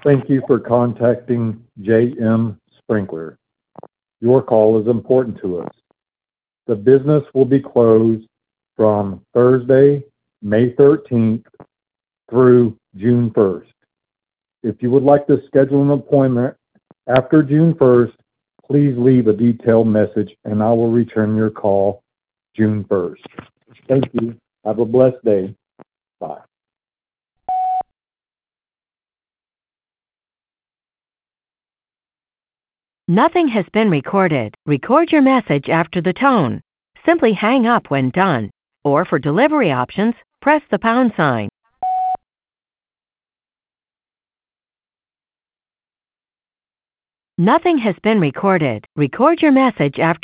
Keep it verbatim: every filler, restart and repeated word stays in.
Thank you for contacting J M Sprinkler. Your call is important to us. The business will be closed from Thursday, May thirteenth through June first. If you would like to schedule an appointment after June first, please leave a detailed message and I will return your call June first. Thank you. Have a blessed day. Bye. Nothing has been recorded. Record your message after the tone. Simply hang up when done. Or for delivery options, press the pound sign. Nothing has been recorded. Record your message after